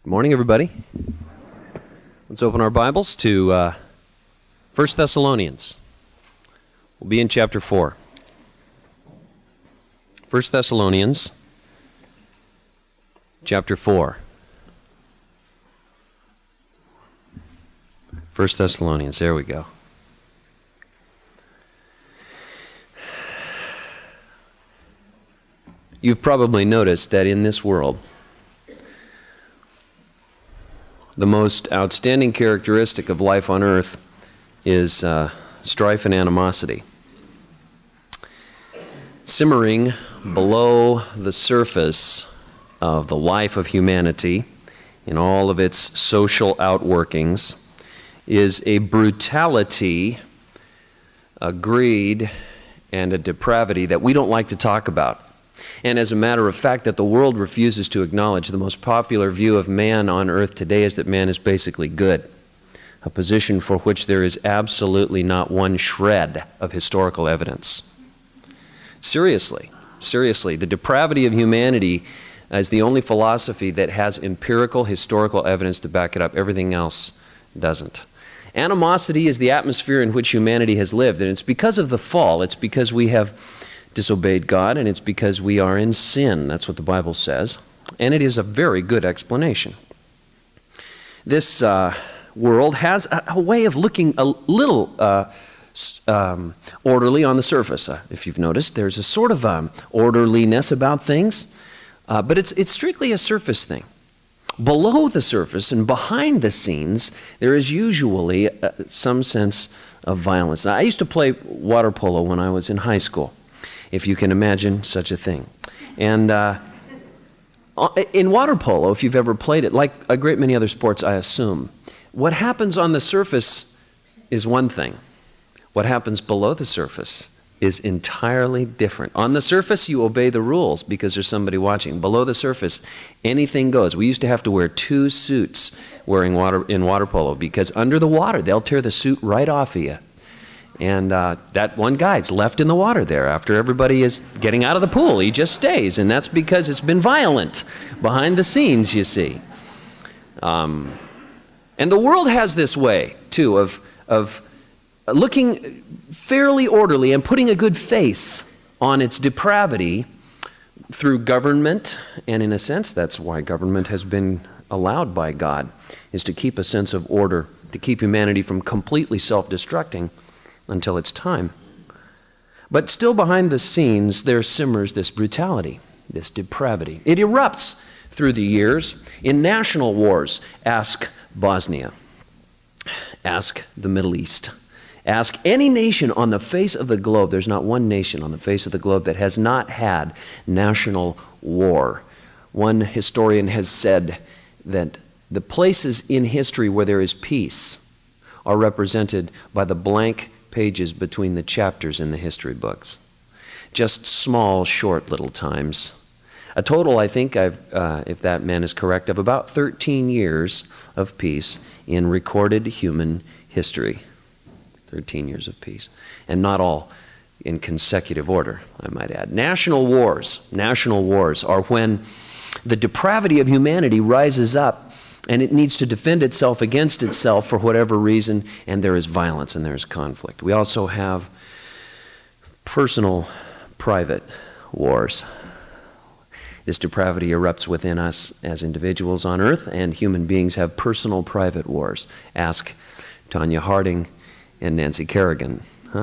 Good morning, everybody. Let's open our Bibles to 1 Thessalonians. We'll be in chapter 4. 1 Thessalonians, chapter 4. 1 Thessalonians, there we go. You've probably noticed that in this world, the most outstanding characteristic of life on earth is strife and animosity. Simmering below the surface of the life of humanity in all of its social outworkings is a brutality, a greed, and a depravity that we don't like to talk about. And as a matter of fact, that the world refuses to acknowledge. The most popular view of man on earth today is that man is basically good, a position for which there is absolutely not one shred of historical evidence. Seriously, the depravity of humanity is the only philosophy that has empirical historical evidence to back it up. Everything else doesn't. Animosity is the atmosphere in which humanity has lived, and it's because of the fall. It's because we have disobeyed God, and it's because we are in sin. That's what the Bible says. And it is a very good explanation. This world has a way of looking a little orderly on the surface. If you've noticed, there's a sort of orderliness about things, but it's strictly a surface thing. Below the surface and behind the scenes, there is usually some sense of violence. Now, I used to play water polo when I was in high school, if you can imagine such a thing. And in water polo, if you've ever played it, like a great many other sports, I assume, what happens on the surface is one thing. What happens below the surface is entirely different. On the surface, you obey the rules because there's somebody watching. Below the surface, anything goes. We used to have to wear 2 suits in water polo because under the water, they'll tear the suit right off of you. And that one guy's left in the water there after everybody is getting out of the pool. He just stays, and that's because it's been violent behind the scenes, you see. And the world has this way, too, of looking fairly orderly and putting a good face on its depravity through government. And in a sense, that's why government has been allowed by God, is to keep a sense of order, to keep humanity from completely self-destructing until it's time. But still behind the scenes, there simmers this brutality, this depravity. It erupts through the years in national wars. Ask Bosnia. Ask the Middle East. Ask any nation on the face of the globe. There's not one nation on the face of the globe that has not had national war. One historian has said that the places in history where there is peace are represented by the blank pages between the chapters in the history books. Just small, short little times. A total, I think, if that man is correct, of about 13 years of peace in recorded human history. 13 years of peace. And not all in consecutive order, I might add. National wars are when the depravity of humanity rises up and it needs to defend itself against itself for whatever reason, and there is violence and there is conflict. We also have personal, private wars. This depravity erupts within us as individuals on earth, and human beings have personal, private wars. Ask Tanya Harding and Nancy Kerrigan.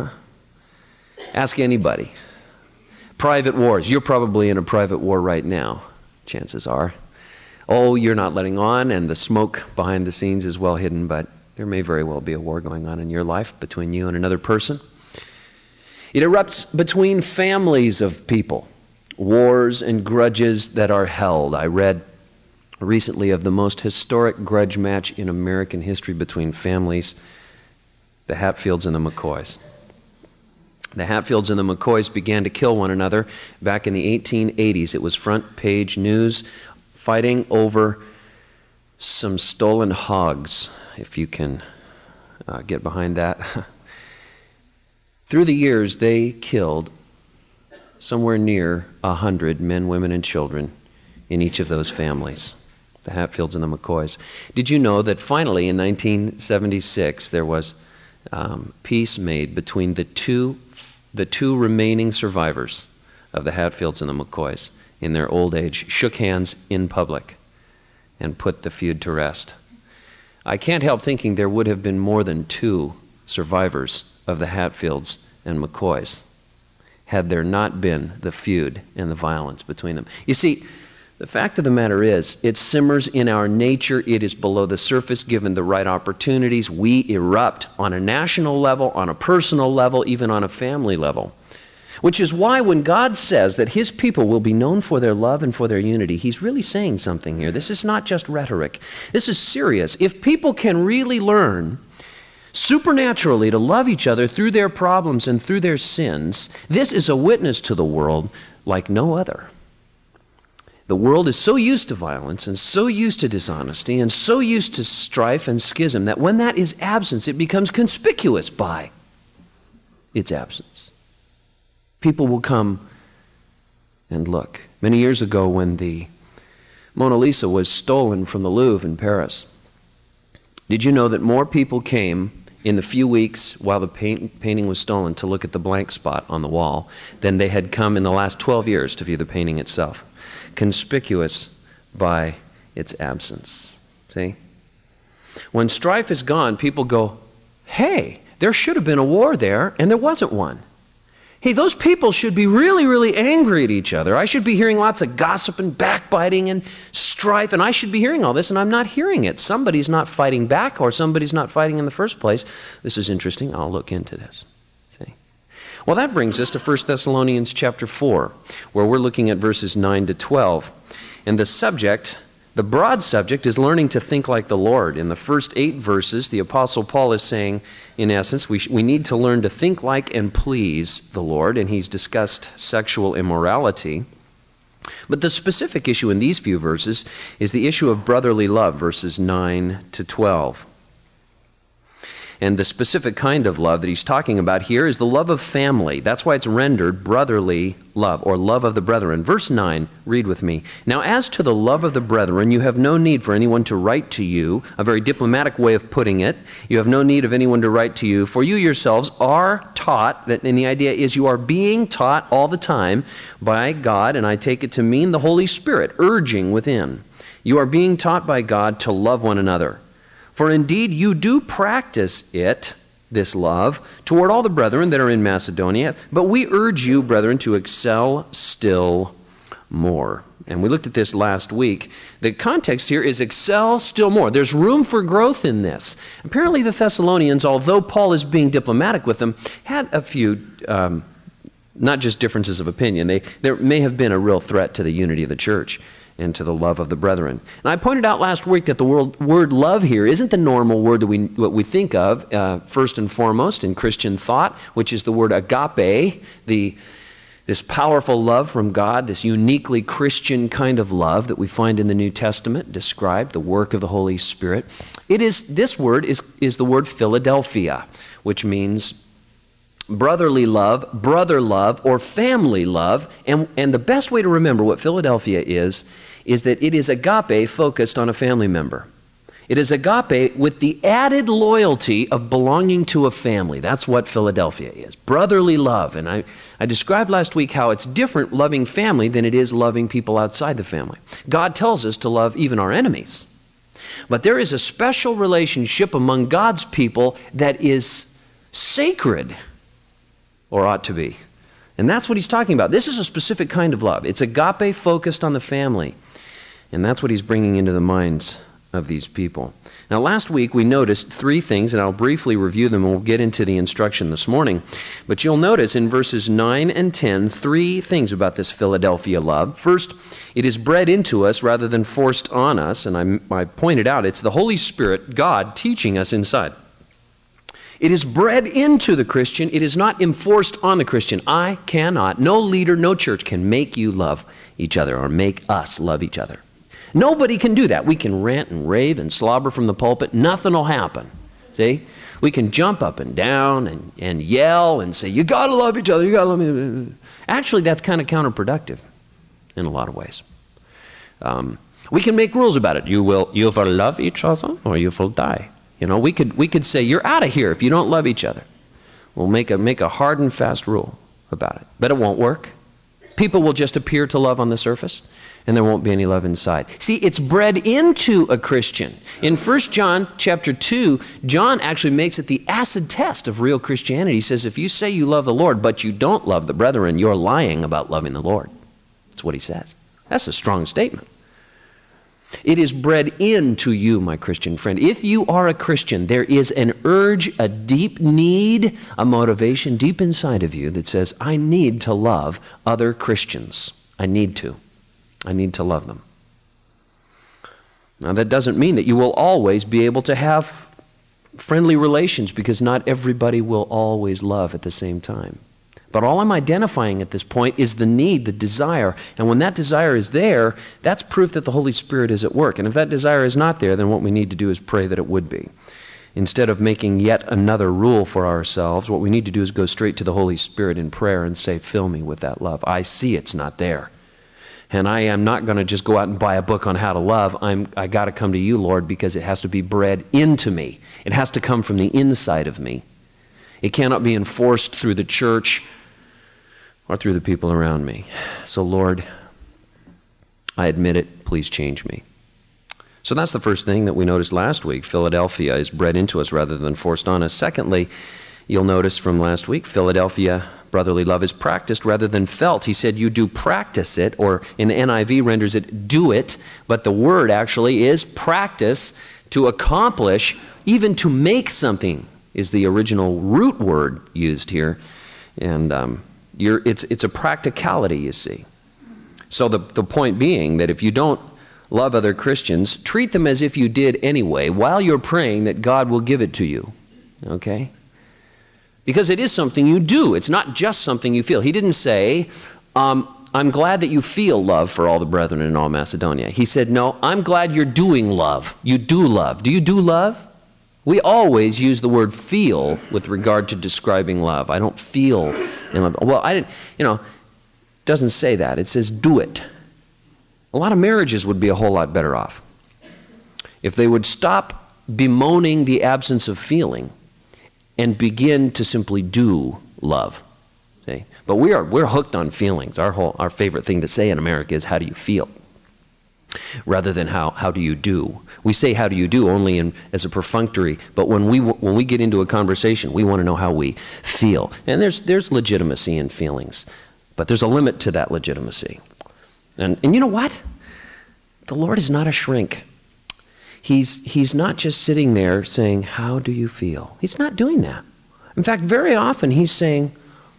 Ask anybody. Private wars. You're probably in a private war right now, chances are. Oh, you're not letting on, and the smoke behind the scenes is well hidden, but there may very well be a war going on in your life between you and another person. It erupts between families of people, wars and grudges that are held. I read recently of the most historic grudge match in American history between families, the Hatfields and the McCoys. The Hatfields and the McCoys began to kill one another back in the 1880s. It was front page news, fighting over some stolen hogs, if you can get behind that. Through the years, they killed somewhere near 100 men, women, and children in each of those families. the Hatfields and the McCoys. Did you know that finally in 1976 there was peace made between the two remaining survivors of the Hatfields and the McCoys in their old age, shook hands in public and put the feud to rest? I can't help thinking there would have been more than 2 survivors of the Hatfields and McCoys had there not been the feud and the violence between them. You see, the fact of the matter is, it simmers in our nature. It is below the surface. Given the right opportunities, we erupt on a national level, on a personal level, even on a family level. Which is why when God says that His people will be known for their love and for their unity, He's really saying something here. This is not just rhetoric. This is serious. If people can really learn supernaturally to love each other through their problems and through their sins, this is a witness to the world like no other. The world is so used to violence and so used to dishonesty and so used to strife and schism that when that is absent, it becomes conspicuous by its absence. People will come and look. Many years ago when the Mona Lisa was stolen from the Louvre in Paris, did you know that more people came in the few weeks while the painting was stolen to look at the blank spot on the wall than they had come in the last 12 years to view the painting itself? Conspicuous by its absence. See? When strife is gone, people go, hey, there should have been a war there, and there wasn't one. Hey, those people should be really, really angry at each other. I should be hearing lots of gossip and backbiting and strife, and I should be hearing all this, and I'm not hearing it. Somebody's not fighting back, or somebody's not fighting in the first place. This is interesting. I'll look into this. See? Well, that brings us to 1 Thessalonians chapter 4, where we're looking at verses 9 to 12. And the subject, the broad subject, is learning to think like the Lord. In the first 8 verses, the Apostle Paul is saying, in essence, we need to learn to think like and please the Lord, and he's discussed sexual immorality. But the specific issue in these few verses is the issue of brotherly love, verses 9 to 12. And the specific kind of love that he's talking about here is the love of family. That's why it's rendered brotherly love, or love of the brethren. Verse 9, read with me. Now, as to the love of the brethren, you have no need for anyone to write to you, a very diplomatic way of putting it. You have no need of anyone to write to you, for you yourselves are taught, and the idea is you are being taught all the time by God, and I take it to mean the Holy Spirit, urging within. You are being taught by God to love one another. For indeed you do practice it, this love, toward all the brethren that are in Macedonia, but we urge you, brethren, to excel still more. And we looked at this last week. The context here is excel still more. There's room for growth in this. Apparently the Thessalonians, although Paul is being diplomatic with them, had a few, not just differences of opinion. There may have been a real threat to the unity of the church and to the love of the brethren. And I pointed out last week that the word love here isn't the normal word that we think of first and foremost in Christian thought, which is the word agape, this powerful love from God, this uniquely Christian kind of love that we find in the New Testament described, the work of the Holy Spirit. This word is the word Philadelphia, which means brotherly love, brother love, or family love. And the best way to remember what Philadelphia is that it is agape focused on a family member. It is agape with the added loyalty of belonging to a family. That's what Philadelphia is. Brotherly love. And I described last week how it's different loving family than it is loving people outside the family. God tells us to love even our enemies. But there is a special relationship among God's people that is sacred, or ought to be. And that's what he's talking about. This is a specific kind of love. It's agape focused on the family. And that's what he's bringing into the minds of these people. Now, last week we noticed 3 things, and I'll briefly review them, and we'll get into the instruction this morning. But you'll notice in verses 9 and 10, 3 things about this Philadelphia love. First, it is bred into us rather than forced on us. And I pointed out it's the Holy Spirit, God, teaching us inside. It is bred into the Christian. It is not enforced on the Christian. I cannot, no leader, no church can make you love each other or make us love each other. Nobody can do that. We can rant and rave and slobber from the pulpit. Nothing will happen. See? We can jump up and down and yell and say, you got to love each other. You got to love me. Actually, that's kind of counterproductive in a lot of ways. We can make rules about it. You will love each other or you will die. We could say, you're out of here if you don't love each other. We'll make a hard and fast rule about it. But it won't work. People will just appear to love on the surface, and there won't be any love inside. See, it's bred into a Christian. In 1 John chapter 2, John actually makes it the acid test of real Christianity. He says, if you say you love the Lord, but you don't love the brethren, you're lying about loving the Lord. That's what he says. That's a strong statement. It is bred into you, my Christian friend. If you are a Christian, there is an urge, a deep need, a motivation deep inside of you that says, I need to love other Christians. I need to love them. Now, that doesn't mean that you will always be able to have friendly relations, because not everybody will always love at the same time. But all I'm identifying at this point is the need, the desire. And when that desire is there, that's proof that the Holy Spirit is at work. And if that desire is not there, then what we need to do is pray that it would be. Instead of making yet another rule for ourselves, what we need to do is go straight to the Holy Spirit in prayer and say, fill me with that love. I see it's not there. And I am not going to just go out and buy a book on how to love. I got to come to you, Lord, because it has to be bred into me. It has to come from the inside of me. It cannot be enforced through the church or through the people around me. So, Lord, I admit it. Please change me. So that's the first thing that we noticed last week. Philadelphia is bred into us rather than forced on us. Secondly, you'll notice from last week, Philadelphia, brotherly love is practiced rather than felt. He said you do practice it, or in NIV renders it do it, but the word actually is practice, to accomplish, even to make something is the original root word used here. And it's a practicality, you see. So the point being that if you don't love other Christians, treat them as if you did anyway, while you're praying that God will give it to you. Okay? Because it is something you do. It's not just something you feel. He didn't say, I'm glad that you feel love for all the brethren in all Macedonia. He said, no, I'm glad you're doing love. You do love. Do you do love? We always use the word feel with regard to describing love. I don't feel in love. Well, I didn't, it doesn't say that. It says do it. A lot of marriages would be a whole lot better off if they would stop bemoaning the absence of feeling and begin to simply do love. See? But we're hooked on feelings. Our favorite thing to say in America is, how do you feel? Rather than how do you do. We say how do you do only as a perfunctory, but when we get into a conversation, we want to know how we feel. And there's legitimacy in feelings, but there's a limit to that legitimacy. And you know what? The Lord is not a shrink. He's not just sitting there saying, how do you feel? He's not doing that. In fact, very often he's saying,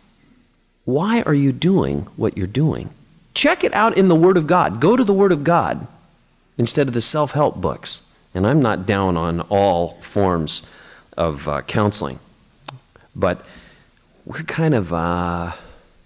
why are you doing what you're doing? Check it out in the Word of God. Go to the Word of God instead of the self-help books. And I'm not down on all forms of counseling, but we're kind of a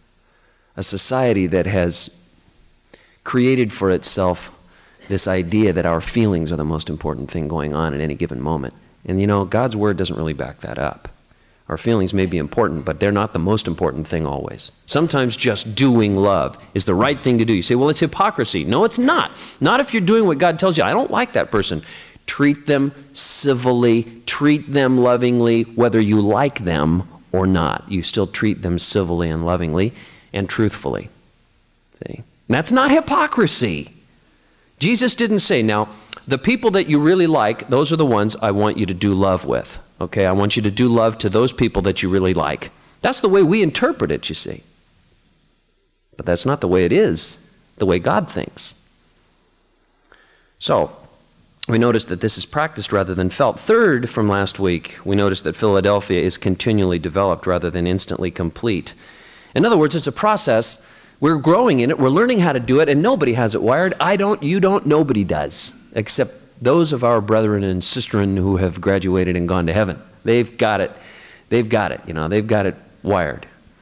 society that has created for itself this idea that our feelings are the most important thing going on at any given moment. And God's Word doesn't really back that up. Our feelings may be important, but they're not the most important thing always. Sometimes just doing love is the right thing to do. You say, well, it's hypocrisy. No, it's not. Not if you're doing what God tells you. I don't like that person. Treat them civilly. Treat them lovingly, whether you like them or not. You still treat them civilly and lovingly and truthfully. See? And that's not hypocrisy. Jesus didn't say, now, the people that you really like, those are the ones I want you to do love with. Okay, I want you to do love to those people that you really like. That's the way we interpret it, you see. But that's not the way it is, the way God thinks. So, we noticed that this is practiced rather than felt. Third, from last week, we noticed that Philadelphia is continually developed rather than instantly complete. In other words, it's a process. We're growing in it. We're learning how to do it, and nobody has it wired. I don't, you don't, nobody does, except those of our brethren and sistren who have graduated and gone to heaven. They've got it. They've got it, they've got it wired.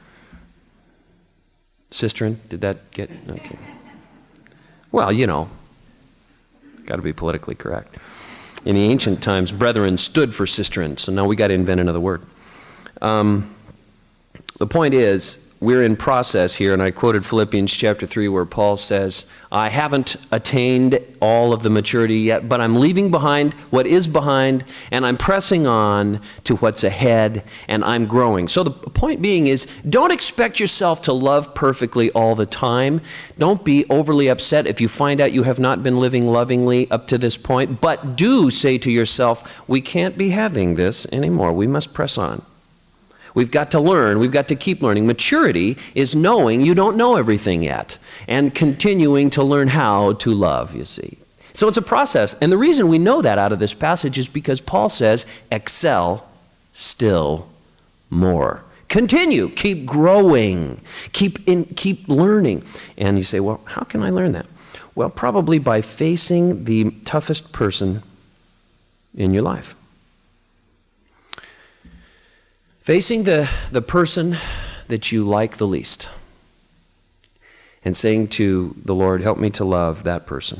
Sistren, did that get, okay. Well, got to be politically correct. In the ancient times, brethren stood for sistren, so now we got to invent another word. The point is, we're in process here, and I quoted Philippians chapter 3 where Paul says, I haven't attained all of the maturity yet, but I'm leaving behind what is behind, and I'm pressing on to what's ahead, and I'm growing. So the point being is, don't expect yourself to love perfectly all the time. Don't be overly upset if you find out you have not been living lovingly up to this point, but do say to yourself, we can't be having this anymore. We must press on. We've got to learn. We've got to keep learning. Maturity is knowing you don't know everything yet and continuing to learn how to love, you see. So it's a process. And the reason we know that out of this passage is because Paul says, excel still more. Continue. Keep growing. Keep learning. And you say, well, how can I learn that? Well, probably by facing the toughest person in your life. Facing the person that you like the least and saying to the Lord, help me to love that person.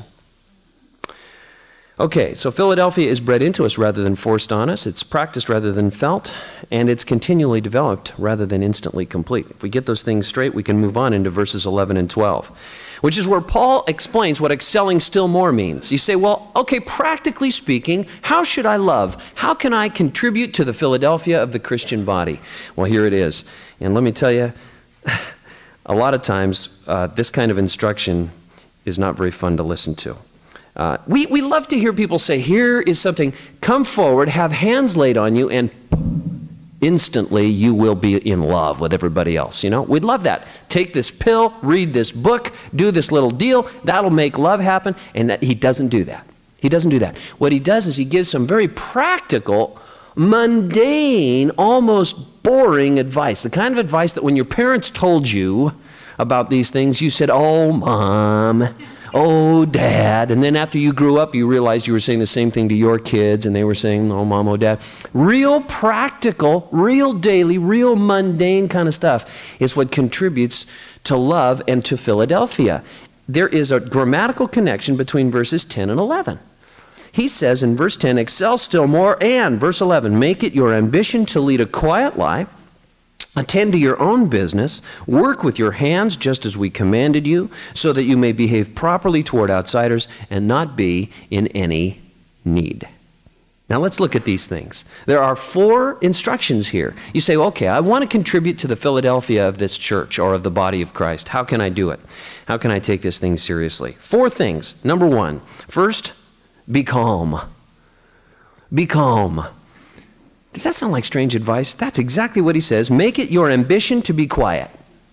Okay, so Philadelphia is bred into us rather than forced on us. It's practiced rather than felt, and it's continually developed rather than instantly complete. If we get those things straight, we can move on into verses 11 and 12, which is where Paul explains what excelling still more means. You say, well, okay, practically speaking, how should I love? How can I contribute to the Philadelphia of the Christian body? Well, here it is. And let me tell you, a lot of times, this kind of instruction is not very fun to listen to. We love to hear people say, here is something, come forward, have hands laid on you, and instantly you will be in love with everybody else. You know, we'd love that. Take this pill, read this book, do this little deal, that'll make love happen, and he doesn't do that. He doesn't do that. What he does is he gives some very practical, mundane, almost boring advice. The kind of advice that when your parents told you about these things, you said, oh, Mom, oh, Dad. And then after you grew up, you realized you were saying the same thing to your kids, and they were saying, oh, Mom, oh, Dad. Real practical, real daily, real mundane kind of stuff is what contributes to love and to Philadelphia. There is a grammatical connection between verses 10 and 11. He says in verse 10, excel still more, and verse 11, make it your ambition to lead a quiet life, attend to your own business, work with your hands just as we commanded you, so that you may behave properly toward outsiders and not be in any need. Now let's look at these things. There are 4 instructions here. You say, okay, I want to contribute to the Philadelphia of this church or of the body of Christ. How can I do it? How can I take this thing seriously? 4 things. Number 1, first, be calm. Be calm. Does that sound like strange advice? That's exactly what he says. Make it your ambition to be quiet.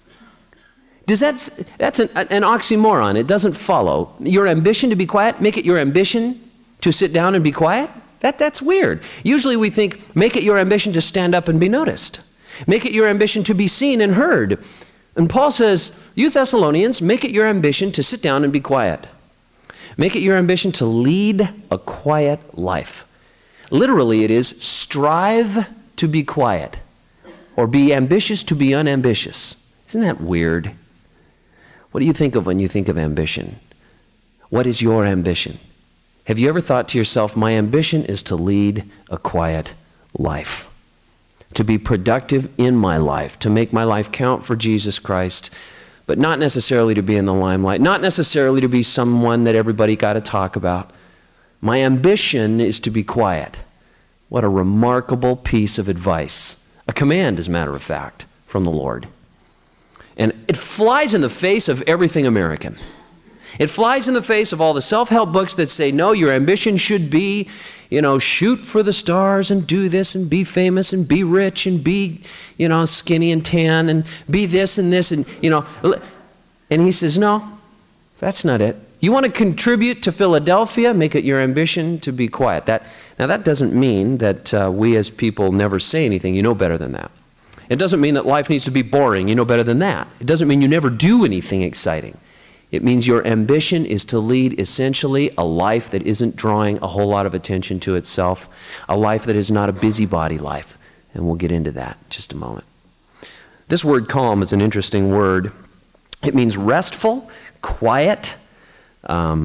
That's an oxymoron. It doesn't follow. Your ambition to be quiet, make it your ambition to sit down and be quiet? That's weird. Usually we think, make it your ambition to stand up and be noticed. Make it your ambition to be seen and heard. And Paul says, you Thessalonians, make it your ambition to sit down and be quiet. Make it your ambition to lead a quiet life. Literally, it is strive to be quiet, or be ambitious to be unambitious. Isn't that weird? What do you think of when you think of ambition? What is your ambition? Have you ever thought to yourself, my ambition is to lead a quiet life, to be productive in my life, to make my life count for Jesus Christ, but not necessarily to be in the limelight, not necessarily to be someone that everybody got to talk about. My ambition is to be quiet. What a remarkable piece of advice. A command, as a matter of fact, from the Lord. And it flies in the face of everything American. It flies in the face of all the self-help books that say, no, your ambition should be, shoot for the stars and do this and be famous and be rich and be, skinny and tan and be this and this and, And he says, no, that's not it. You want to contribute to Philadelphia, make it your ambition to be quiet. Now that doesn't mean that we as people never say anything. You know better than that. It doesn't mean that life needs to be boring. You know better than that. It doesn't mean you never do anything exciting. It means your ambition is to lead essentially a life that isn't drawing a whole lot of attention to itself, a life that is not a busybody life. And we'll get into that in just a moment. This word calm is an interesting word. It means restful, quiet.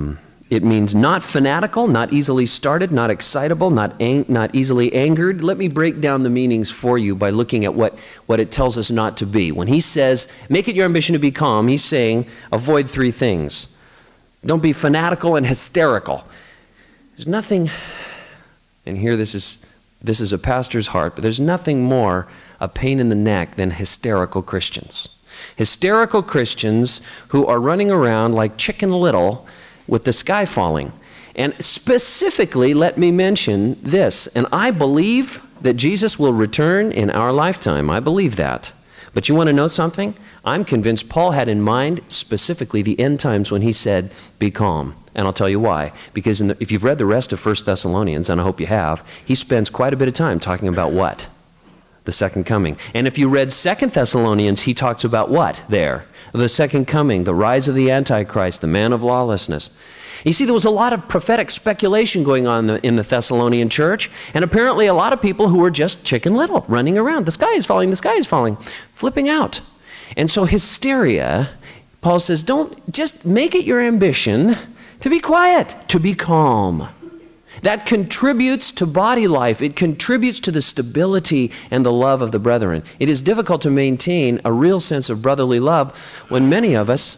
It means not fanatical, not easily started, not excitable, not easily angered. Let me break down the meanings for you by looking at what it tells us not to be. When he says, make it your ambition to be calm, he's saying, avoid three things. Don't be fanatical and hysterical. There's nothing, and here this is a pastor's heart, but there's nothing more a pain in the neck than hysterical Christians. Hysterical Christians who are running around like Chicken Little with the sky falling. And specifically, let me mention this, and I believe that Jesus will return in our lifetime. I believe that. But you want to know something? I'm convinced Paul had in mind specifically the end times when he said, be calm. And I'll tell you why. Because if you've read the rest of 1 Thessalonians, and I hope you have, he spends quite a bit of time talking about what? The second coming. And if you read 2 Thessalonians, he talks about what there? The second coming, the rise of the Antichrist, the man of lawlessness. You see, there was a lot of prophetic speculation going on in the Thessalonian church, and apparently a lot of people who were just Chicken Little, running around. The sky is falling, flipping out. And so hysteria, Paul says, don't just make it your ambition to be quiet, to be calm. That contributes to body life. It contributes to the stability and the love of the brethren. It is difficult to maintain a real sense of brotherly love when many of us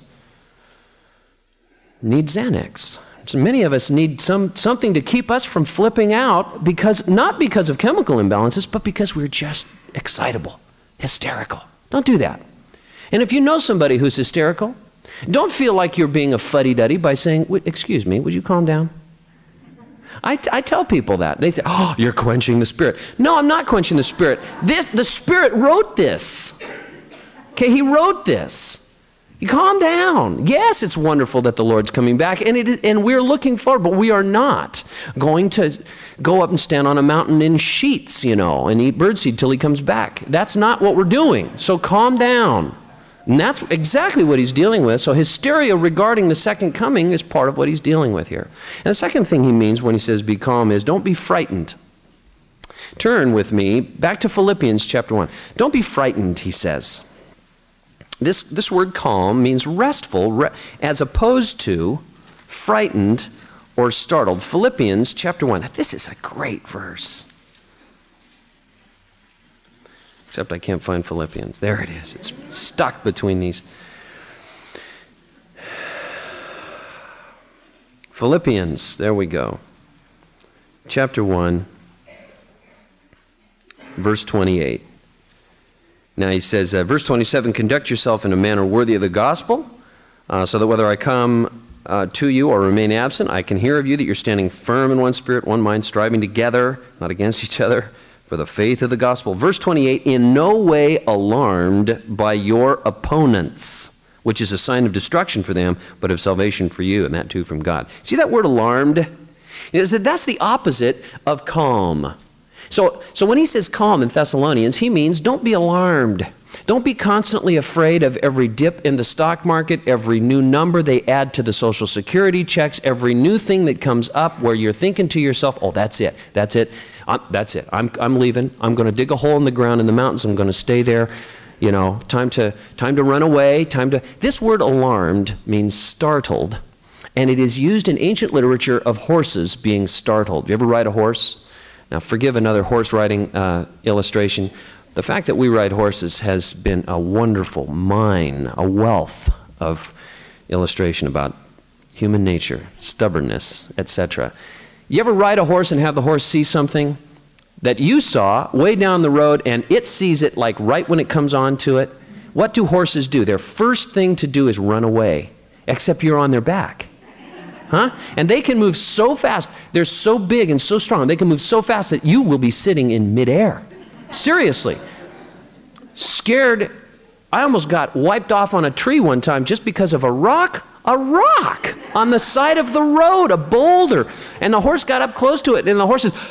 need Xanax. So many of us need something to keep us from flipping out, not because of chemical imbalances, but because we're just excitable, hysterical. Don't do that. And if you know somebody who's hysterical, don't feel like you're being a fuddy-duddy by saying, excuse me, would you calm down? I tell people that. They say, oh, you're quenching the Spirit. No, I'm not quenching the Spirit. The Spirit wrote this. Okay, He wrote this. You calm down. Yes, it's wonderful that the Lord's coming back, and we're looking forward, but we are not going to go up and stand on a mountain in sheets, and eat birdseed till He comes back. That's not what we're doing. So calm down. And that's exactly what he's dealing with. So hysteria regarding the second coming is part of what he's dealing with here. And the second thing he means when he says be calm is don't be frightened. Turn with me back to Philippians chapter 1. Don't be frightened, he says. This word calm means restful as opposed to frightened or startled. Philippians chapter 1. This is a great verse. Except I can't find Philippians. There it is. It's stuck between these. Philippians, there we go. Chapter 1, verse 28. Now he says, verse 27, conduct yourself in a manner worthy of the gospel, so that whether I come to you or remain absent, I can hear of you that you're standing firm in one spirit, one mind, striving together, not against each other, for the faith of the gospel. Verse 28, in no way alarmed by your opponents, which is a sign of destruction for them, but of salvation for you, and that too from God. See that word alarmed? That's the opposite of calm. So when he says calm in Thessalonians, he means don't be alarmed. Don't be constantly afraid of every dip in the stock market, every new number they add to the Social Security checks, every new thing that comes up where you're thinking to yourself, oh, that's it. That's it. I'm leaving. I'm going to dig a hole in the ground in the mountains. I'm going to stay there. Time to run away. This word alarmed means startled, and it is used in ancient literature of horses being startled. You ever ride a horse? Now, forgive another horse riding illustration. The fact that we ride horses has been a wonderful mine, a wealth of illustration about human nature, stubbornness, etc. You ever ride a horse and have the horse see something that you saw way down the road and it sees it like right when it comes onto it? What do horses do? Their first thing to do is run away, except you're on their back. Huh? And they can move so fast. They're so big and so strong. They can move so fast that you will be sitting in midair. Seriously. Scared. I almost got wiped off on a tree one time just because of a rock on the side of the road, a boulder. And the horse got up close to it, and the horse says,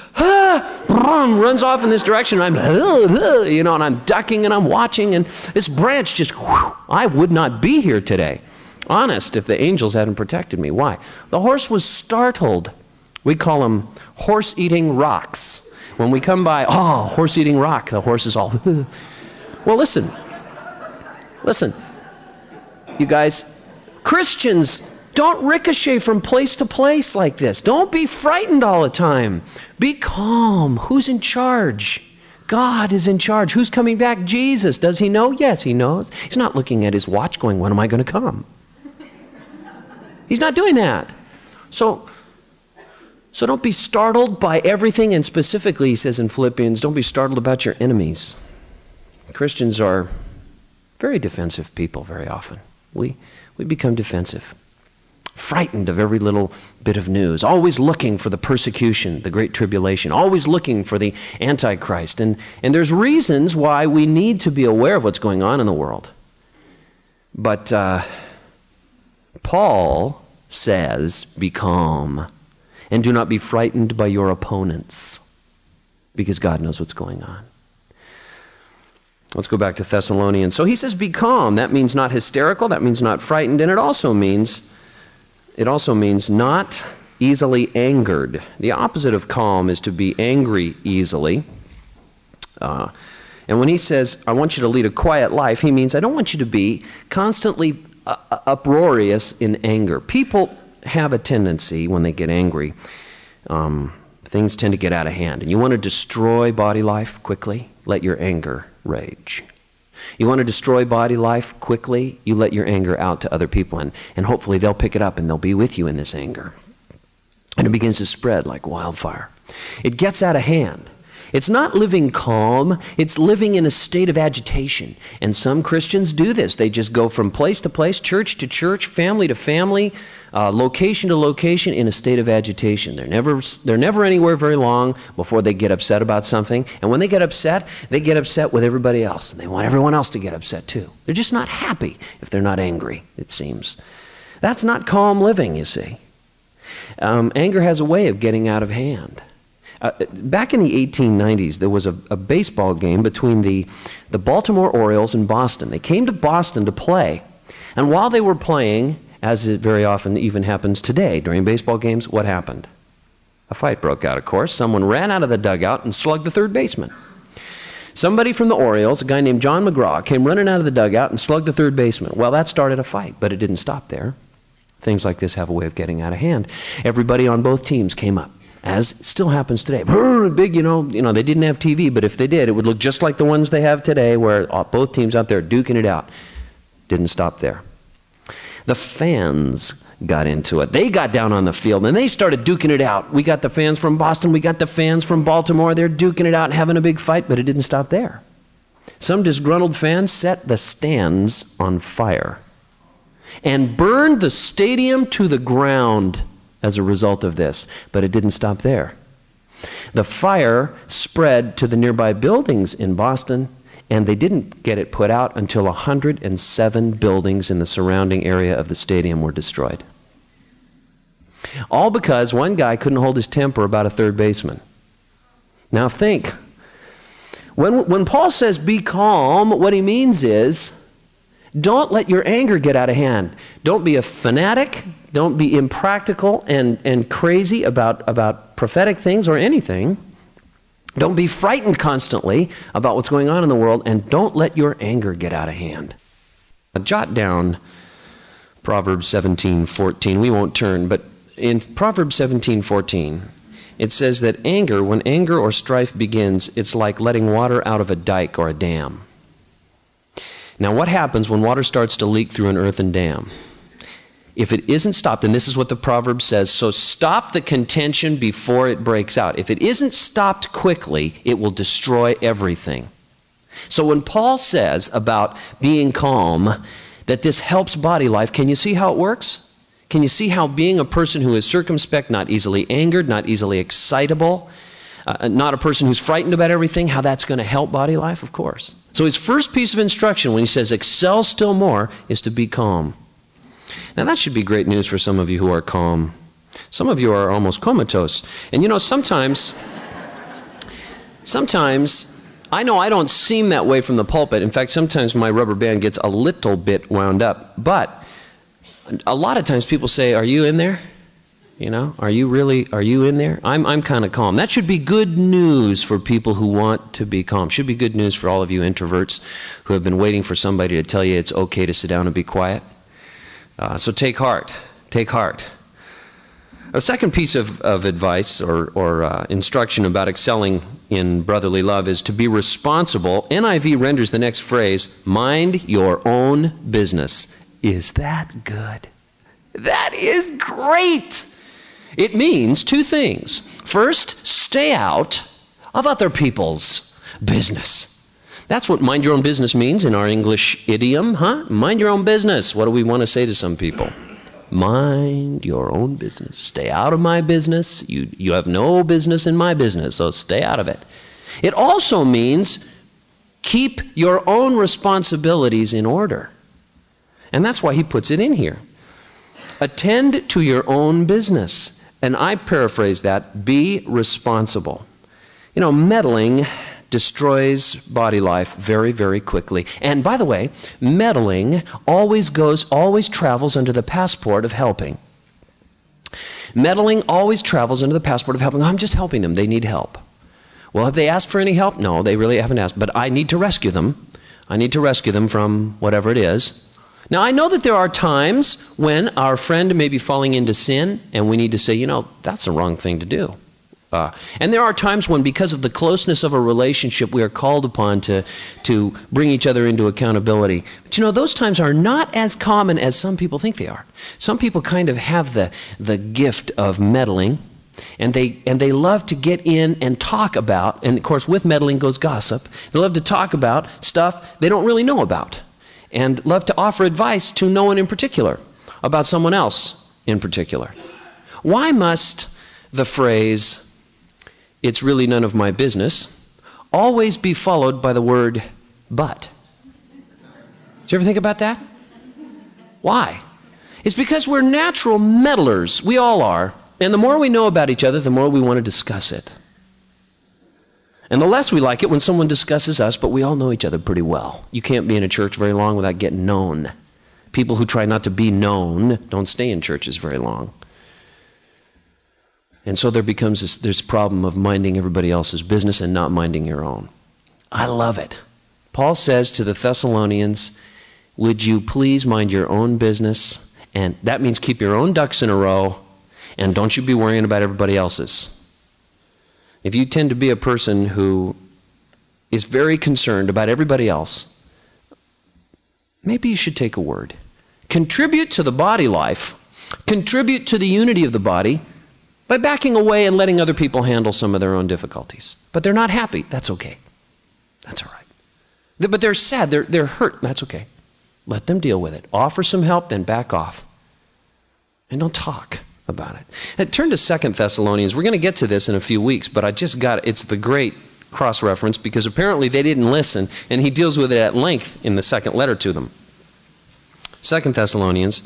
runs off in this direction. And and I'm ducking and I'm watching, and this branch just, I would not be here today. Honest, if the angels hadn't protected me. Why? The horse was startled. We call them horse-eating rocks. When we come by, horse-eating rock, the horse is all, Well, listen. You guys, Christians Don't ricochet from place to place like this. Don't be frightened all the time. Be calm. Who's in charge? God is in charge. Who's coming back? Jesus. Does he know? Yes, he knows. He's not looking at his watch going, when am I going to come? He's not doing that. So don't be startled by everything, and specifically, he says in Philippians, don't be startled about your enemies. Christians are very defensive people very often. We become defensive, frightened of every little bit of news, always looking for the persecution, the great tribulation, always looking for the Antichrist. And there's reasons why we need to be aware of what's going on in the world. But Paul says, be calm and do not be frightened by your opponents, because God knows what's going on. Let's go back to Thessalonians. So he says, be calm. That means not hysterical. That means not frightened. And it also means not easily angered. The opposite of calm is to be angry easily. And when he says, I want you to lead a quiet life, he means I don't want you to be constantly uproarious in anger. People have a tendency, when they get angry, things tend to get out of hand. And you want to destroy body life quickly? Let your anger rage. You want to destroy body life quickly? You let your anger out to other people, and hopefully they'll pick it up and they'll be with you in this anger. And it begins to spread like wildfire. It gets out of hand. It's not living calm, it's living in a state of agitation. And some Christians do this. They just go from place to place, church to church, family to family, location to location in a state of agitation. They're never anywhere very long before they get upset about something. And when they get upset with everybody else. And they want everyone else to get upset too. They're just not happy if they're not angry, it seems. That's not calm living, you see. Anger has a way of getting out of hand. Back in the 1890s, there was a baseball game between the Baltimore Orioles and Boston. They came to Boston to play. And while they were playing, as it very often even happens today during baseball games, what happened? A fight broke out, of course. Someone ran out of the dugout and slugged the third baseman. Somebody from the Orioles, a guy named John McGraw, came running out of the dugout and slugged the third baseman. Well, that started a fight, but it didn't stop there. Things like this have a way of getting out of hand. Everybody on both teams came up, as still happens today. Big, they didn't have TV, but if they did, it would look just like the ones they have today, where both teams out there duking it out. Didn't stop there. The fans got into it. They got down on the field and they started duking it out. We got the fans from Boston, we got the fans from Baltimore. They're duking it out and having a big fight, but it didn't stop there. Some disgruntled fans set the stands on fire and burned the stadium to the ground as a result of this, but it didn't stop there. The fire spread to the nearby buildings in Boston, and they didn't get it put out until 107 buildings in the surrounding area of the stadium were destroyed. All because one guy couldn't hold his temper about a third baseman. Now think, when Paul says be calm, what he means is, don't let your anger get out of hand. Don't be a fanatic. Don't be impractical and crazy about prophetic things or anything. Don't be frightened constantly about what's going on in the world, and don't let your anger get out of hand. Jot down Proverbs 17:14. We won't turn, but in Proverbs 17:14, it says that when anger or strife begins, it's like letting water out of a dike or a dam. Now, what happens when water starts to leak through an earthen dam? If it isn't stopped, and this is what the proverb says, so stop the contention before it breaks out. If it isn't stopped quickly, it will destroy everything. So when Paul says about being calm, that this helps body life, can you see how it works? Can you see how being a person who is circumspect, not easily angered, not easily excitable, not a person who's frightened about everything, how that's going to help body life? Of course. So his first piece of instruction when he says excel still more is to be calm. Now that should be great news for some of you who are calm. Some of you are almost comatose. And sometimes, I know I don't seem that way from the pulpit. In fact, sometimes my rubber band gets a little bit wound up. But a lot of times people say, are you in there? Are you in there? I'm kind of calm. That should be good news for people who want to be calm. Should be good news for all of you introverts who have been waiting for somebody to tell you it's okay to sit down and be quiet. So take heart. Take heart. A second piece of advice or instruction about excelling in brotherly love is to be responsible. NIV renders the next phrase, mind your own business. Is that good? That is great. It means two things. First, stay out of other people's business. That's what mind your own business means in our English idiom, huh? Mind your own business. What do we want to say to some people? Mind your own business. Stay out of my business. You have no business in my business, so stay out of it. It also means keep your own responsibilities in order. And that's why he puts it in here. Attend to your own business. And I paraphrase that, be responsible. You know, meddling destroys body life very, very quickly. And by the way, meddling always travels under the passport of helping. Meddling always travels under the passport of helping. I'm just helping them. They need help. Well, have they asked for any help? No, they really haven't asked. But I need to rescue them. I need to rescue them from whatever it is. Now, I know that there are times when our friend may be falling into sin, and we need to say, you know, that's the wrong thing to do. And there are times when, because of the closeness of a relationship, we are called upon to bring each other into accountability. But you know, those times are not as common as some people think they are. Some people kind of have the gift of meddling, and they love to get in and talk about, and of course with meddling goes gossip. They love to talk about stuff they don't really know about, and love to offer advice to no one in particular, about someone else in particular. Why must the phrase, "It's really none of my business," always be followed by the word "but"? Did you ever think about that? Why? It's because we're natural meddlers. We all are. And the more we know about each other, the more we want to discuss it. And the less we like it when someone discusses us, but we all know each other pretty well. You can't be in a church very long without getting known. People who try not to be known don't stay in churches very long. And so there becomes this problem of minding everybody else's business and not minding your own. I love it. Paul says to the Thessalonians, would you please mind your own business? And that means keep your own ducks in a row, and don't you be worrying about everybody else's. If you tend to be a person who is very concerned about everybody else, maybe you should take a word. Contribute to the body life. Contribute to the unity of the body by backing away and letting other people handle some of their own difficulties. But they're not happy. That's okay. That's all right. But they're sad. They're hurt. That's okay. Let them deal with it. Offer some help, then back off. And don't talk about it. And turn to 2 Thessalonians. We're going to get to this in a few weeks, but it's the great cross-reference, because apparently they didn't listen, and he deals with it at length in the second letter to them. 2 Thessalonians,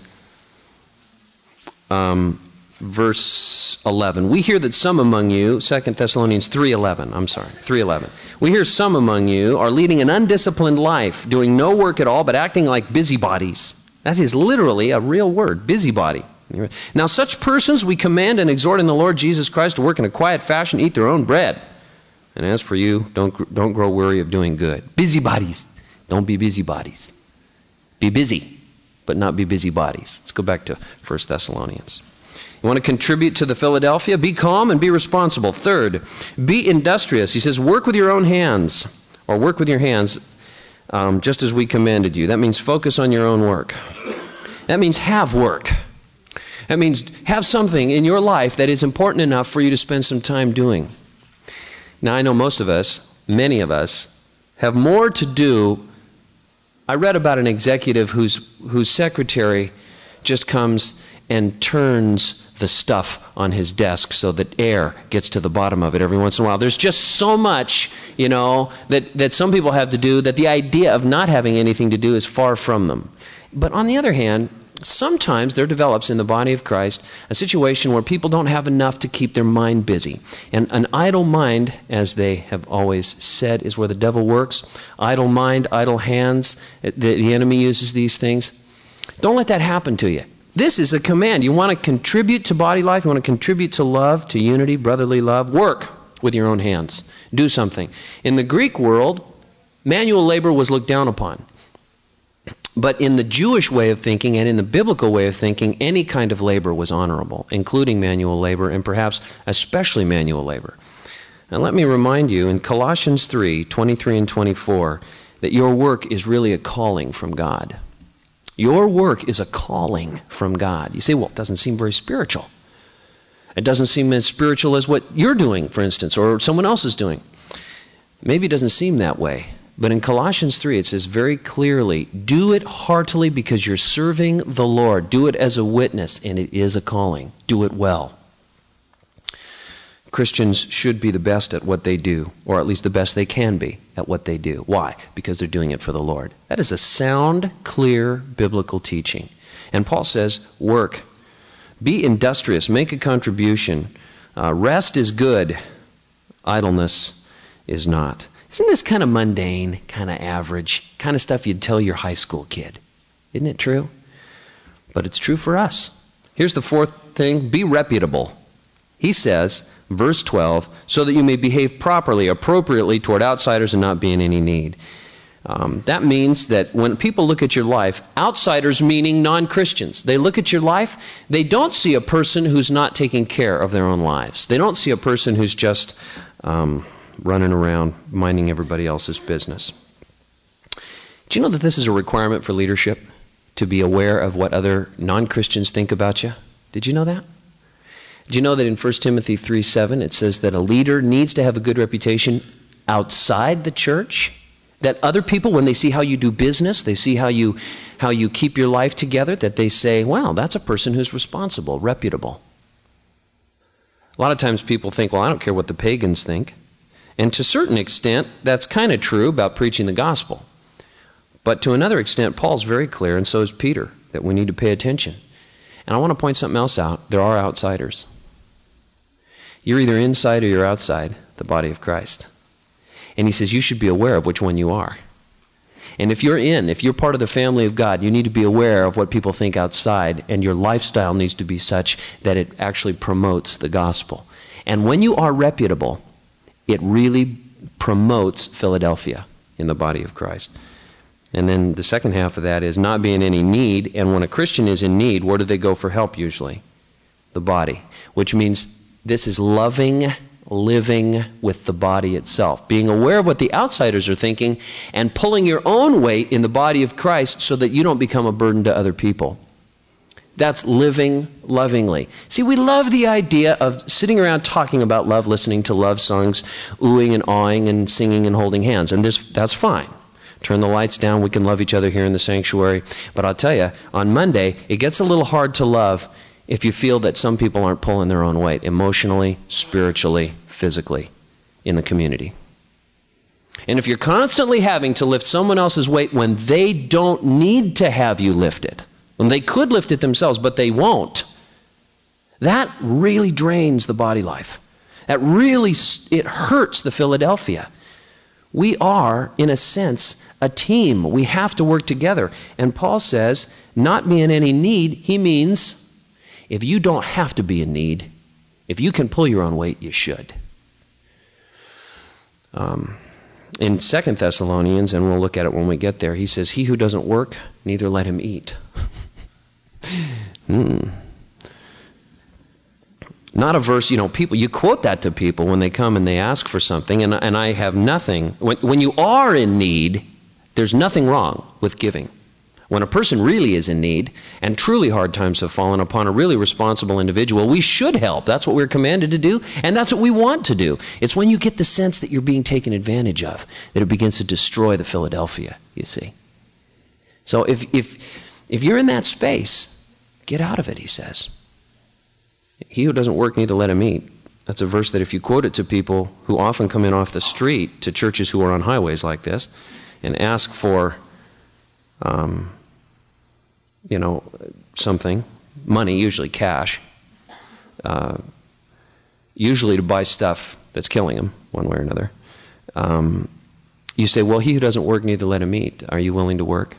verse 11. We hear that some among you, 2 Thessalonians 3:11. We hear some among you are leading an undisciplined life, doing no work at all, but acting like busybodies. That is literally a real word, busybody. Now such persons we command and exhort in the Lord Jesus Christ to work in a quiet fashion, eat their own bread. And as for you, don't grow weary of doing good. Busybodies. Don't be busybodies. Be busy, but not be busybodies. Let's go back to 1 Thessalonians. You want to contribute to the Philadelphia? Be calm and be responsible. Third, be industrious. He says, work with your own hands, or work with your hands just as we commanded you. That means focus on your own work. That means have work. That means have something in your life that is important enough for you to spend some time doing. Now, I know most of us, many of us, have more to do. I read about an executive whose secretary just comes and turns the stuff on his desk so that air gets to the bottom of it every once in a while. There's just so much, that some people have to do, that the idea of not having anything to do is far from them. But on the other hand, sometimes there develops in the body of Christ a situation where people don't have enough to keep their mind busy. And an idle mind, as they have always said, is where the devil works. Idle mind, idle hands, the enemy uses these things. Don't let that happen to you. This is a command. You want to contribute to body life. You want to contribute to love, to unity, brotherly love. Work with your own hands. Do something. In the Greek world, manual labor was looked down upon. But in the Jewish way of thinking and in the biblical way of thinking, any kind of labor was honorable, including manual labor and perhaps especially manual labor. And let me remind you in Colossians 3:23 and 24, that your work is really a calling from God. Your work is a calling from God. You say, well, it doesn't seem very spiritual. It doesn't seem as spiritual as what you're doing, for instance, or someone else is doing. Maybe it doesn't seem that way. But in Colossians 3, it says very clearly, do it heartily because you're serving the Lord. Do it as a witness, and it is a calling. Do it well. Christians should be the best at what they do, or at least the best they can be at what they do. Why? Because they're doing it for the Lord. That is a sound, clear, biblical teaching. And Paul says, work. Be industrious. Make a contribution. Rest is good. Idleness is not. Isn't this kind of mundane, kind of average, kind of stuff you'd tell your high school kid? Isn't it true? But it's true for us. Here's the fourth thing. Be reputable. He says, verse 12, so that you may behave properly, appropriately toward outsiders and not be in any need. That means that when people look at your life, outsiders meaning non-Christians, they look at your life, they don't see a person who's not taking care of their own lives. They don't see a person who's just running around minding everybody else's business. Do you know that this is a requirement for leadership? To be aware of what other non-Christians think about you? Did you know that? Do you know that in 1 Timothy 3:7 it says that a leader needs to have a good reputation outside the church? That other people, when they see how you do business, they see how you keep your life together, that they say, wow, that's a person who's responsible, reputable. A lot of times people think, well, I don't care what the pagans think. And to a certain extent, that's kind of true about preaching the gospel. But to another extent, Paul's very clear, and so is Peter, that we need to pay attention. And I want to point something else out. There are outsiders. You're either inside or you're outside the body of Christ. And he says you should be aware of which one you are. And if you're part of the family of God, you need to be aware of what people think outside, and your lifestyle needs to be such that it actually promotes the gospel. And when you are reputable, it really promotes Philadelphia in the body of Christ. And then the second half of that is not be in any need. And when a Christian is in need, where do they go for help usually? The body. Which means this is loving, living with the body itself. Being aware of what the outsiders are thinking and pulling your own weight in the body of Christ so that you don't become a burden to other people. That's living lovingly. See, we love the idea of sitting around talking about love, listening to love songs, oohing and awing and singing and holding hands. And that's fine. Turn the lights down. We can love each other here in the sanctuary. But I'll tell you, on Monday, it gets a little hard to love if you feel that some people aren't pulling their own weight emotionally, spiritually, physically in the community. And if you're constantly having to lift someone else's weight when they don't need to have you lift it, when they could lift it themselves, but they won't, that really drains the body life. That really, it hurts the Philadelphia. We are, in a sense, a team. We have to work together. And Paul says, not be in any need, he means if you don't have to be in need, if you can pull your own weight, you should. In 2 Thessalonians, and we'll look at it when we get there, he says, he who doesn't work, neither let him eat. Not a verse, people, you quote that to people when they come and they ask for something, and I have nothing. When you are in need, there's nothing wrong with giving. When a person really is in need, and truly hard times have fallen upon a really responsible individual, we should help. That's what we're commanded to do, and that's what we want to do. It's when you get the sense that you're being taken advantage of that it begins to destroy the Philadelphia, you see. So if you're in that space, get out of it, he says. He who doesn't work, neither let him eat. That's a verse that if you quote it to people who often come in off the street to churches who are on highways like this and ask for, something, money, usually cash, usually to buy stuff that's killing them one way or another, you say, well, he who doesn't work, neither let him eat. Are you willing to work?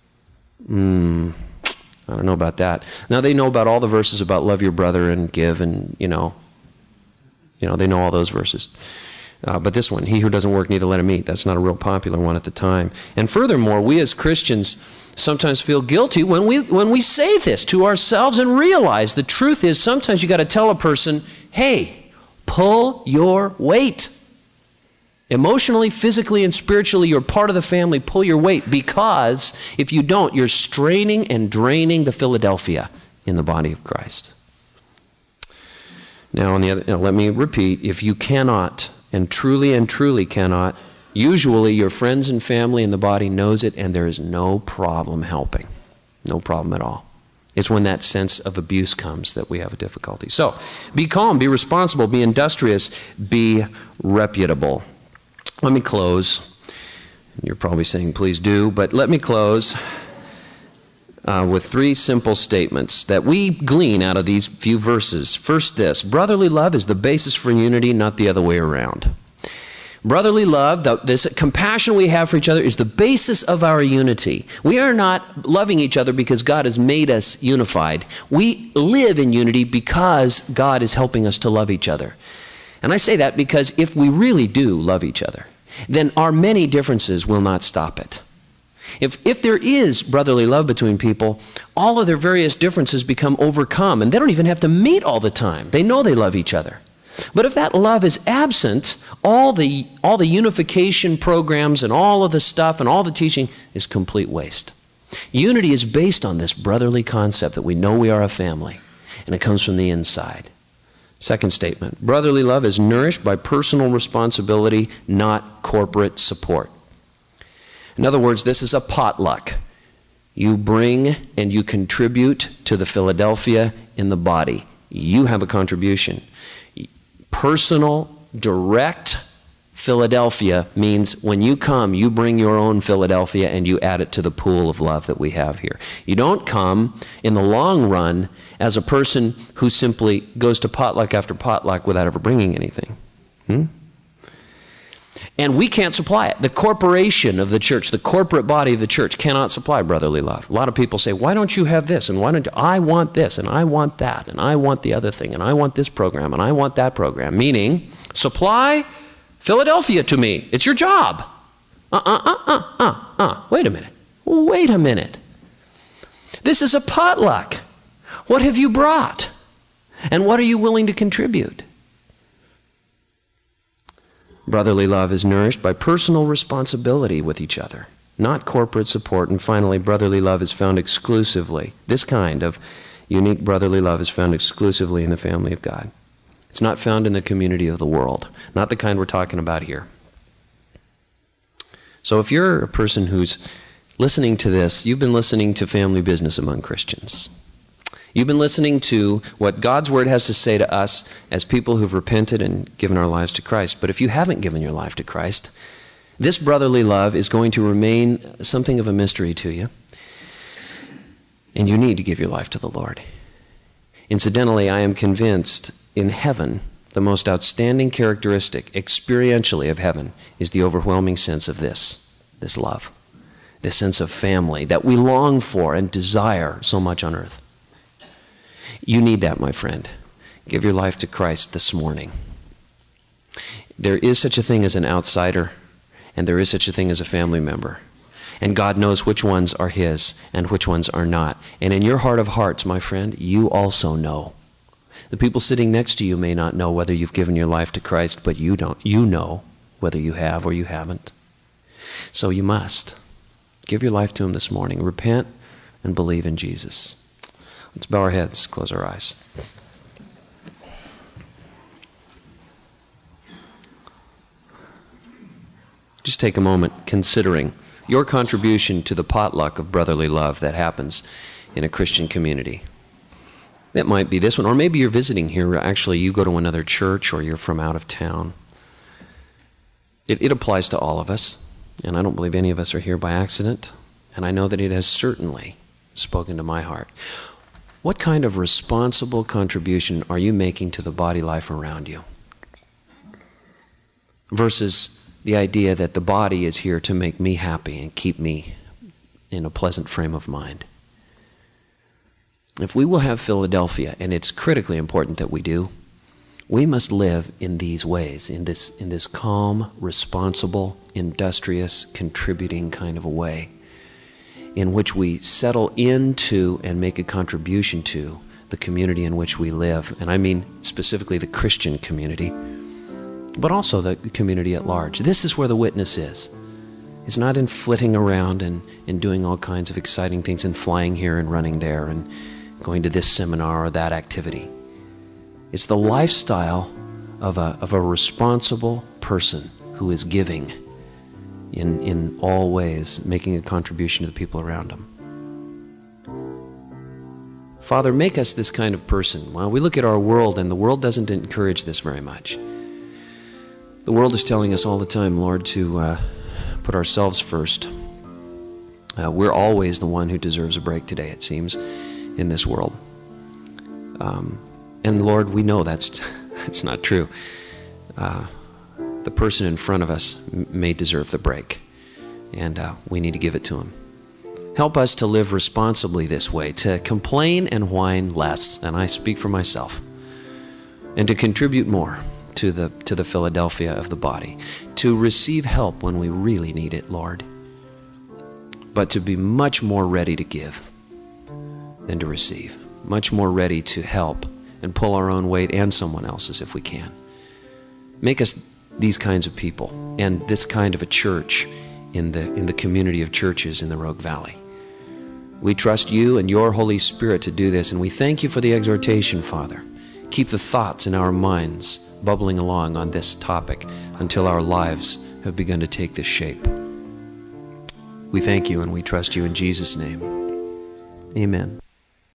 I don't know about that. Now, they know about all the verses about love your brother and give and, they know all those verses. But this one, he who doesn't work, neither let him eat. That's not a real popular one at the time. And furthermore, we as Christians sometimes feel guilty when we say this to ourselves and realize the truth is sometimes you got to tell a person, hey, pull your weight. Emotionally, physically, and spiritually, you're part of the family. Pull your weight, because if you don't, you're straining and draining the Philadelphia in the body of Christ. Now, let me repeat, if you cannot, and truly cannot, usually your friends and family in the body knows it, and there is no problem helping. No problem at all. It's when that sense of abuse comes that we have a difficulty. So, be calm, be responsible, be industrious, be reputable. Let me close. You're probably saying, please do, but let me close with 3 simple statements that we glean out of these few verses. First, this: brotherly love is the basis for unity, not the other way around. Brotherly love, this compassion we have for each other, is the basis of our unity. We are not loving each other because God has made us unified. We live in unity because God is helping us to love each other. And I say that because if we really do love each other, then our many differences will not stop it. If there is brotherly love between people, all of their various differences become overcome, and they don't even have to meet all the time. They know they love each other. But if that love is absent, all the unification programs and all of the stuff and all the teaching is complete waste. Unity is based on this brotherly concept that we know we are a family, and it comes from the inside. Second statement: brotherly love is nourished by personal responsibility, not corporate support. In other words, this is a potluck. You bring and you contribute to the Philadelphia in the body. You have a contribution. Personal, direct Philadelphia means when you come, you bring your own Philadelphia and you add it to the pool of love that we have here. You don't come in the long run as a person who simply goes to potluck after potluck without ever bringing anything. And we can't supply it. The corporation of the church, the corporate body of the church cannot supply brotherly love. A lot of people say, why don't you have this? And why don't I want this? And I want that. And I want the other thing. And I want this program. And I want that program. Meaning, supply Philadelphia to me. It's your job. Wait a minute. Wait a minute. This is a potluck. What have you brought? And what are you willing to contribute? Brotherly love is nourished by personal responsibility with each other, not corporate support. And finally, brotherly love is found exclusively, this kind of unique brotherly love is found exclusively in the family of God. It's not found in the community of the world, not the kind we're talking about here. So if you're a person who's listening to this, you've been listening to Family Business Among Christians. You've been listening to what God's Word has to say to us as people who've repented and given our lives to Christ. But if you haven't given your life to Christ, this brotherly love is going to remain something of a mystery to you. And you need to give your life to the Lord. Incidentally, I am convinced in heaven, the most outstanding characteristic experientially of heaven is the overwhelming sense of this love, this sense of family that we long for and desire so much on earth. You need that, my friend. Give your life to Christ this morning. There is such a thing as an outsider, and there is such a thing as a family member. And God knows which ones are His and which ones are not. And in your heart of hearts, my friend, you also know. The people sitting next to you may not know whether you've given your life to Christ, but you don't. You know whether you have or you haven't. So you must. Give your life to Him this morning. Repent and believe in Jesus. Let's bow our heads, close our eyes. Just take a moment considering your contribution to the potluck of brotherly love that happens in a Christian community. That might be this one, or maybe you're visiting here. Actually, you go to another church or you're from out of town. It applies to all of us, and I don't believe any of us are here by accident, and I know that it has certainly spoken to my heart. What kind of responsible contribution are you making to the body life around you? Versus the idea that the body is here to make me happy and keep me in a pleasant frame of mind. If we will have Philadelphia, and it's critically important that we do, We must live in these ways, in this calm, responsible, industrious, contributing kind of a way, in which we settle into and make a contribution to the community in which we live. And I mean specifically the Christian community, but also the community at large. This is where the witness is. It's not in flitting around and doing all kinds of exciting things and flying here and running there and going to this seminar or that activity. It's the lifestyle of a responsible person who is giving in all ways, making a contribution to the people around him. Father, make us this kind of person. Well, we look at our world, and the world doesn't encourage this very much. The world is telling us all the time, Lord, to put ourselves first. We're always the one who deserves a break today, it seems, in this world. And Lord, we know that's not true. The person in front of us may deserve the break, and we need to give it to him. Help us to live responsibly this way, to complain and whine less, and I speak for myself, and to contribute more to the Philadelphia of the body, to receive help when we really need it, Lord, but to be much more ready to give than to receive, much more ready to help and pull our own weight and someone else's if we can. Make us these kinds of people and this kind of a church in the community of churches in the Rogue Valley. We trust you and your Holy Spirit to do this, and we thank you for the exhortation, Father. Keep the thoughts in our minds bubbling along on this topic until our lives have begun to take this shape. We thank you and we trust you in Jesus' name. Amen.